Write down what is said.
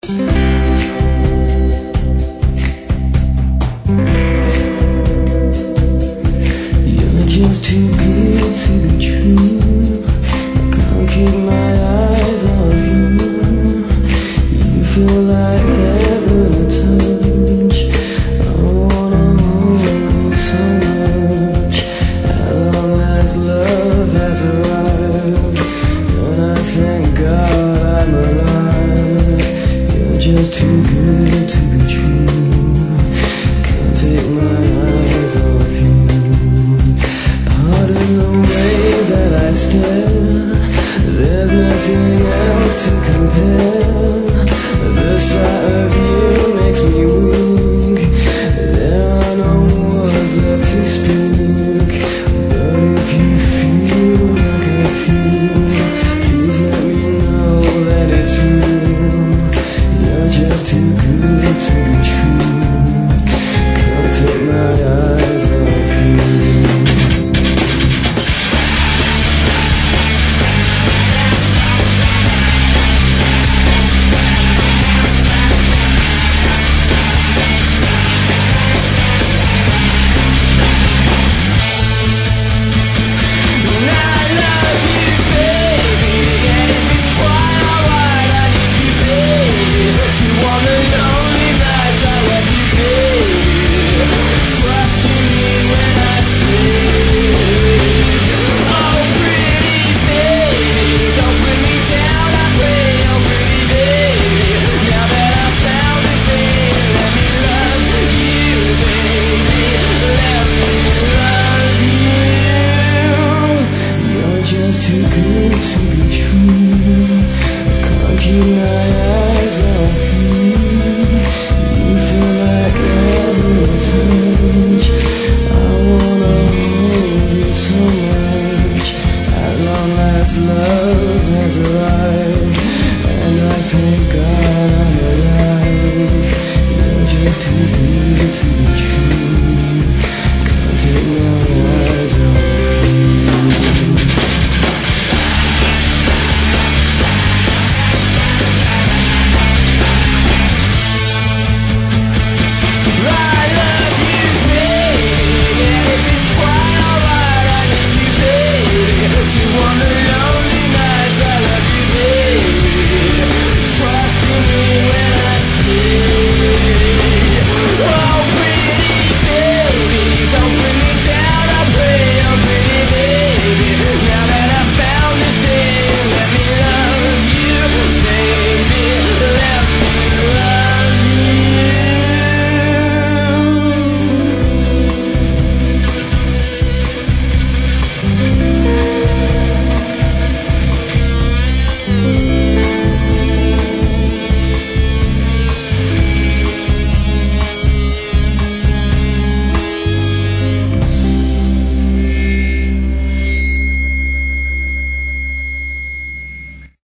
You're just too good to be true. I can't keep my eyes off you. You feel like heaven to touch. I wanna hold you so much. At long last love has arrived, and I thank God I'm alive. You're just too good to be true.